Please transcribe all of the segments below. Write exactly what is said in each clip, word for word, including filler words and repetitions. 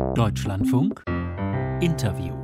Deutschlandfunk Interview.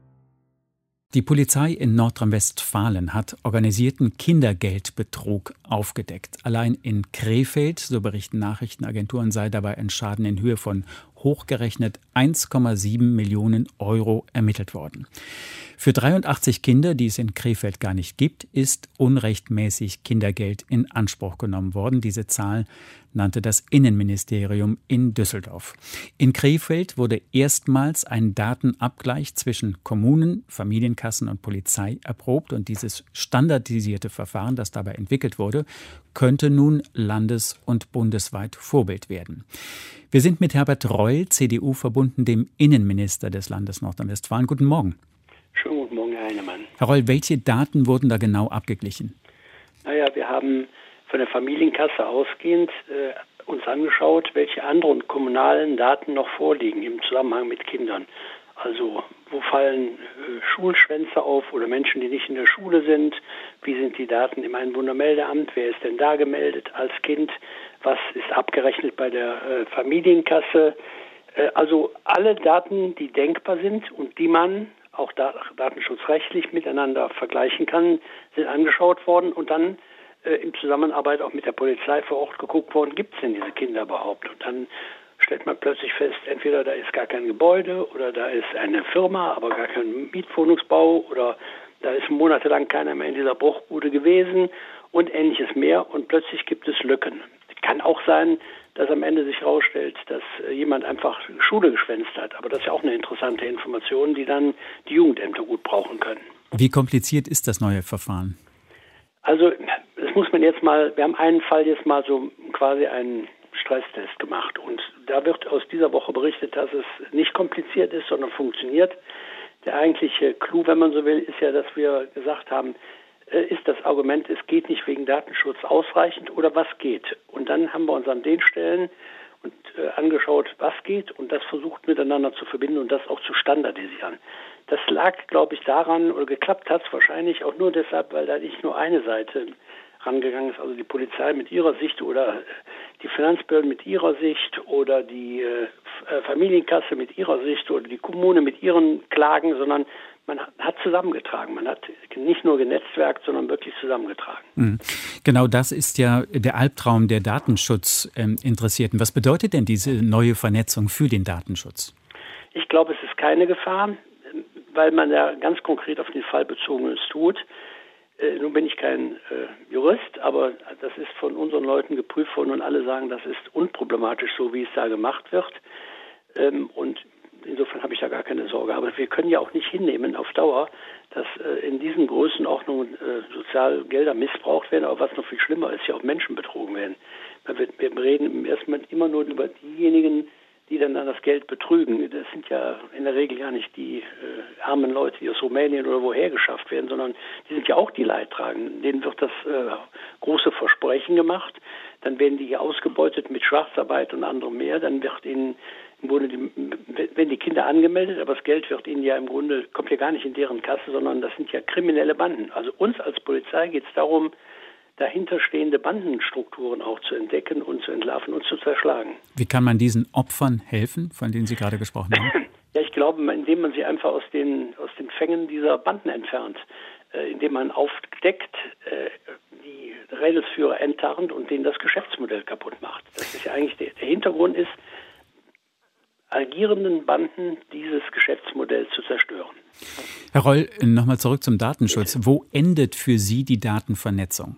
Die Polizei in Nordrhein-Westfalen hat organisierten Kindergeldbetrug aufgedeckt. Allein in Krefeld, so berichten Nachrichtenagenturen, sei dabei ein Schaden in Höhe von hochgerechnet eins Komma sieben Millionen Euro ermittelt worden. Für dreiundachtzig Kinder, die es in Krefeld gar nicht gibt, ist unrechtmäßig Kindergeld in Anspruch genommen worden. Diese Zahl nannte das Innenministerium in Düsseldorf. In Krefeld wurde erstmals ein Datenabgleich zwischen Kommunen, Familienkassen und Polizei erprobt. Und dieses standardisierte Verfahren, das dabei entwickelt wurde, könnte nun landes- und bundesweit Vorbild werden. Wir sind mit Herbert Reul, C D U, verbunden, dem Innenminister des Landes Nordrhein-Westfalen. Guten Morgen. Schönen guten Morgen, Herr Heinemann. Herr Reul, welche Daten wurden da genau abgeglichen? Naja, wir haben von der Familienkasse ausgehend äh, uns angeschaut, welche anderen kommunalen Daten noch vorliegen im Zusammenhang mit Kindern. Also wo fallen äh, Schulschwänze auf oder Menschen, die nicht in der Schule sind? Wie sind die Daten im Einwohnermeldeamt? Wer ist denn da gemeldet als Kind? Was ist abgerechnet bei der äh, Familienkasse? Äh, also alle Daten, die denkbar sind und die man auch da, datenschutzrechtlich miteinander vergleichen kann, sind angeschaut worden und dann äh, in Zusammenarbeit auch mit der Polizei vor Ort geguckt worden, gibt es denn diese Kinder überhaupt? Und dann stellt man plötzlich fest, entweder da ist gar kein Gebäude oder da ist eine Firma, aber gar kein Mietwohnungsbau oder da ist monatelang keiner mehr in dieser Bruchbude gewesen und ähnliches mehr und plötzlich gibt es Lücken. Kann auch sein, dass am Ende sich herausstellt, dass jemand einfach Schule geschwänzt hat. Aber das ist ja auch eine interessante Information, die dann die Jugendämter gut brauchen können. Wie kompliziert ist das neue Verfahren? Also das muss man jetzt mal, wir haben einen Fall jetzt mal so quasi einen Stresstest gemacht. Und da wird aus dieser Woche berichtet, dass es nicht kompliziert ist, sondern funktioniert. Der eigentliche Clou, wenn man so will, ist ja, dass wir gesagt haben, ist das Argument, es geht nicht wegen Datenschutz ausreichend oder was geht? Und dann haben wir uns an den Stellen und, äh, angeschaut, was geht und das versucht miteinander zu verbinden und das auch zu standardisieren. Das lag, glaube ich, daran, oder geklappt hat es wahrscheinlich auch nur deshalb, weil da nicht nur eine Seite rangegangen ist, also die Polizei mit ihrer Sicht oder die Finanzbehörden mit ihrer Sicht oder die äh, Familienkasse mit ihrer Sicht oder die Kommune mit ihren Klagen, sondern man hat zusammengetragen. Man hat nicht nur genetzwerkt, sondern wirklich zusammengetragen. Mhm. Genau das ist ja der Albtraum der Datenschutzinteressierten. Was bedeutet denn diese neue Vernetzung für den Datenschutz? Ich glaube, es ist keine Gefahr, weil man ja ganz konkret auf den Fall bezogen es tut. Äh, nun bin ich kein äh, Jurist, aber das ist von unseren Leuten geprüft worden und alle sagen, das ist unproblematisch, so wie es da gemacht wird. Ähm, und insofern habe ich da gar keine Sorge. Aber wir können ja auch nicht hinnehmen auf Dauer, dass äh, in diesen Größenordnungen äh, Sozialgelder missbraucht werden. Aber was noch viel schlimmer ist, ja auch Menschen betrogen werden. Wir, wir reden im ersten Moment immer nur über diejenigen, die dann, dann das Geld betrügen. Das sind ja in der Regel gar nicht die äh, armen Leute, die aus Rumänien oder woher geschafft werden, sondern die sind ja auch die Leidtragenden. Denen wird das äh, große Versprechen gemacht. Dann werden die hier ausgebeutet mit Schwarzarbeit und anderem mehr. Dann wird ihnen im Grunde, die, wenn die Kinder angemeldet, aber das Geld wird ihnen ja im Grunde, kommt ja gar nicht in deren Kasse, sondern das sind ja kriminelle Banden. Also uns als Polizei geht es darum, dahinterstehende Bandenstrukturen auch zu entdecken und zu entlarven und zu zerschlagen. Wie kann man diesen Opfern helfen, von denen Sie gerade gesprochen haben? Ja, ich glaube, indem man sie einfach aus den, aus den Fängen dieser Banden entfernt, äh, indem man aufdeckt, äh, die Rädelsführer enttarnt und denen das Geschäftsmodell kaputt macht. Das ist ja eigentlich der, der Hintergrund ist, agierenden Banden dieses Geschäftsmodell zu zerstören. Herr Reul, nochmal zurück zum Datenschutz. Wo endet für Sie die Datenvernetzung?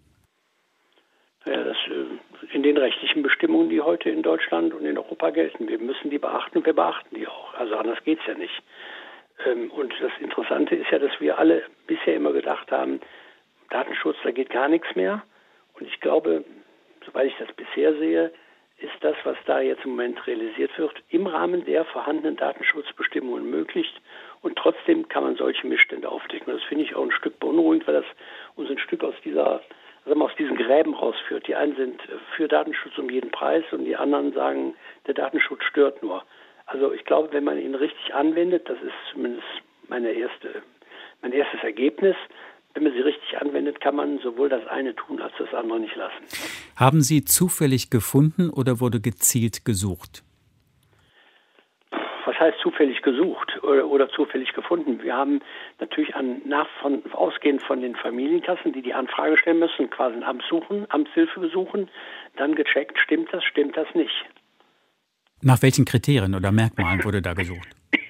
Ja, das, in den rechtlichen Bestimmungen, die heute in Deutschland und in Europa gelten. Wir müssen die beachten und wir beachten die auch. Also anders geht's ja nicht. Und das Interessante ist ja, dass wir alle bisher immer gedacht haben, Datenschutz, da geht gar nichts mehr. Und ich glaube, soweit ich das bisher sehe, ist das, was da jetzt im Moment realisiert wird, im Rahmen der vorhandenen Datenschutzbestimmungen möglich. Und trotzdem kann man solche Missstände aufdecken. Das finde ich auch ein Stück beunruhigend, weil das uns ein Stück aus dieser, sagen wir, aus diesen Gräben rausführt. Die einen sind für Datenschutz um jeden Preis und die anderen sagen, der Datenschutz stört nur. Also ich glaube, wenn man ihn richtig anwendet, das ist zumindest meine erste, mein erstes Ergebnis, wenn man sie richtig anwendet, kann man sowohl das eine tun, als das andere nicht lassen. Haben Sie zufällig gefunden oder wurde gezielt gesucht? was heißt zufällig gesucht oder, oder zufällig gefunden? Wir haben natürlich an, nach von, ausgehend von den Familienkassen, die die Anfrage stellen müssen, quasi ein Amt suchen, Amtshilfe besuchen, dann gecheckt, stimmt das, stimmt das nicht. Nach welchen Kriterien oder Merkmalen wurde da gesucht?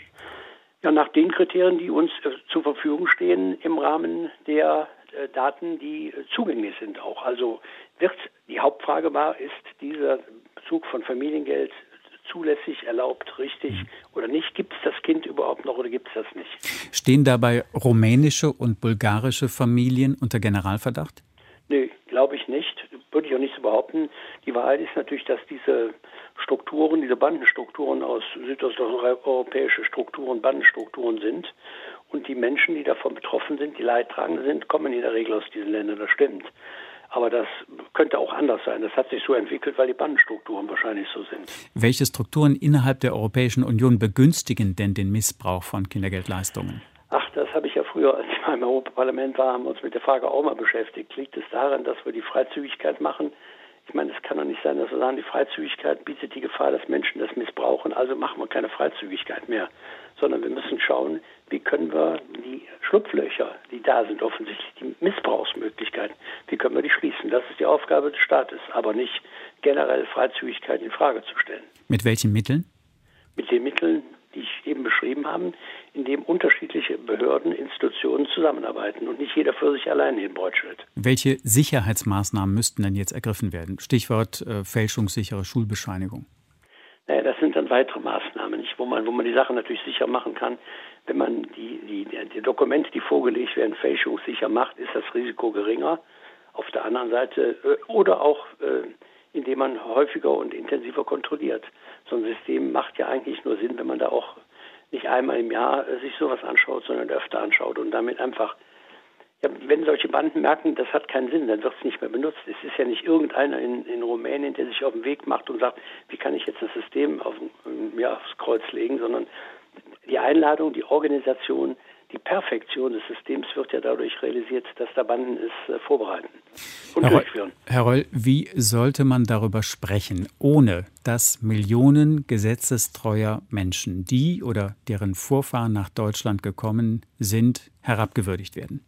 Ja, nach den Kriterien, die uns äh, zur Verfügung stehen im Rahmen der äh, Daten, die äh, zugänglich sind auch. Also wird, die Hauptfrage war, ist dieser Bezug von Familiengeld zulässig, erlaubt, richtig mhm. oder nicht? Gibt es das Kind überhaupt noch oder gibt es das nicht? Stehen dabei rumänische und bulgarische Familien unter Generalverdacht? Nee, glaube ich nicht. Würde ich auch nicht so behaupten. Die Wahrheit ist natürlich, dass diese Strukturen, diese Bandenstrukturen aus südosteuropäische Strukturen, Bandenstrukturen sind. Und die Menschen, die davon betroffen sind, die Leidtragenden sind, kommen in der Regel aus diesen Ländern. Das stimmt. Aber das könnte auch anders sein. Das hat sich so entwickelt, weil die Bandenstrukturen wahrscheinlich so sind. Welche Strukturen innerhalb der Europäischen Union begünstigen denn den Missbrauch von Kindergeldleistungen? Ach, das habe ich ja früher, als ich mal im Europaparlament war, haben wir uns mit der Frage auch mal beschäftigt. Liegt es daran, dass wir die Freizügigkeit machen? Ich meine, es kann doch nicht sein, dass wir sagen, die Freizügigkeit bietet die Gefahr, dass Menschen das missbrauchen, also machen wir keine Freizügigkeit mehr. Sondern wir müssen schauen, wie können wir die Schlupflöcher, die da sind, offensichtlich die Missbrauchsmöglichkeiten, wie können wir die schließen? Das ist die Aufgabe des Staates, aber nicht generell Freizügigkeit in Frage zu stellen. Mit welchen Mitteln? Mit den Mitteln, die ich eben beschrieben habe, in dem unterschiedliche Behörden, Institutionen zusammenarbeiten und nicht jeder für sich alleine den Breutschritt. Welche Sicherheitsmaßnahmen müssten denn jetzt ergriffen werden? Stichwort äh, fälschungssichere Schulbescheinigung. Naja, das sind dann weitere Maßnahmen, nicht, wo man, wo man die Sache natürlich sicher machen kann. Wenn man die, die, die Dokumente, die vorgelegt werden, fälschungssicher macht, ist das Risiko geringer. Auf der anderen Seite äh, oder auch äh, indem man häufiger und intensiver kontrolliert. So ein System macht ja eigentlich nur Sinn, wenn man da auch nicht einmal im Jahr äh, sich sowas anschaut, sondern öfter anschaut und damit einfach, ja, wenn solche Banden merken, das hat keinen Sinn, dann wird es nicht mehr benutzt. Es ist ja nicht irgendeiner in, in Rumänien, der sich auf den Weg macht und sagt, wie kann ich jetzt das System auf, ja, aufs Kreuz legen, sondern die Einladung, die Organisation, die Perfektion des Systems wird ja dadurch realisiert, dass da Banden es äh, vorbereiten und Herr durchführen. Reul, Herr Reul, wie sollte man darüber sprechen, ohne dass Millionen gesetzestreuer Menschen, die oder deren Vorfahren nach Deutschland gekommen sind, herabgewürdigt werden?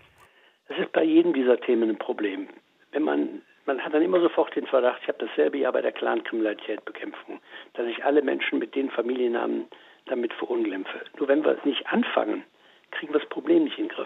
Das ist bei jedem dieser Themen ein Problem. Wenn man, man hat dann immer sofort den Verdacht, ich habe dasselbe ja bei der Clankriminalitätbekämpfung, dass ich alle Menschen mit den Familiennamen damit verunglimpfe. Nur wenn wir es nicht anfangen, kriegen wir das Problem nicht in den Griff.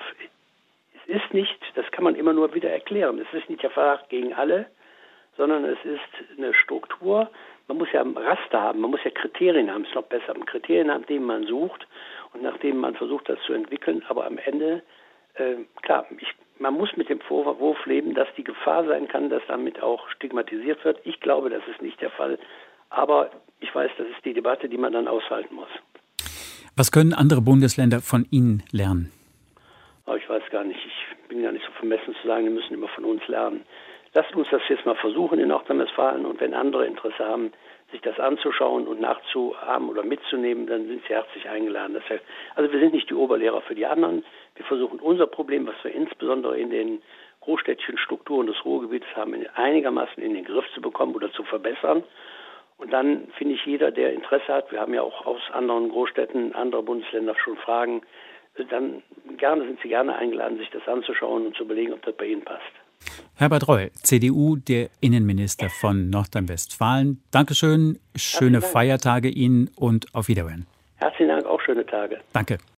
Es ist nicht, das kann man immer nur wieder erklären, es ist nicht der Verdacht gegen alle, sondern es ist eine Struktur. Man muss ja ein Raster haben, man muss ja Kriterien haben, es ist noch besser, Kriterien haben, denen man sucht und nach denen man versucht, das zu entwickeln. Aber am Ende, äh, klar, ich, man muss mit dem Vorwurf leben, dass die Gefahr sein kann, dass damit auch stigmatisiert wird. Ich glaube, das ist nicht der Fall. Aber ich weiß, das ist die Debatte, die man dann aushalten muss. Was können andere Bundesländer von Ihnen lernen? Aber ich weiß gar nicht. Ich bin gar nicht so vermessen zu sagen, die müssen immer von uns lernen. Lasst uns das jetzt mal versuchen in Nordrhein-Westfalen. Und wenn andere Interesse haben, sich das anzuschauen und nachzuahmen oder mitzunehmen, dann sind sie herzlich eingeladen. Das heißt, also wir sind nicht die Oberlehrer für die anderen. Wir versuchen unser Problem, was wir insbesondere in den großstädtischen Strukturen des Ruhrgebietes haben, einigermaßen in den Griff zu bekommen oder zu verbessern. Und dann finde ich, jeder, der Interesse hat, wir haben ja auch aus anderen Großstädten, anderer Bundesländer schon Fragen, dann gerne sind Sie gerne eingeladen, sich das anzuschauen und zu überlegen, ob das bei Ihnen passt. Herbert Reul, C D U, der Innenminister von Nordrhein-Westfalen. Dankeschön, schöne Feiertage Ihnen und auf Wiederhören. Herzlichen Dank, auch schöne Tage. Danke.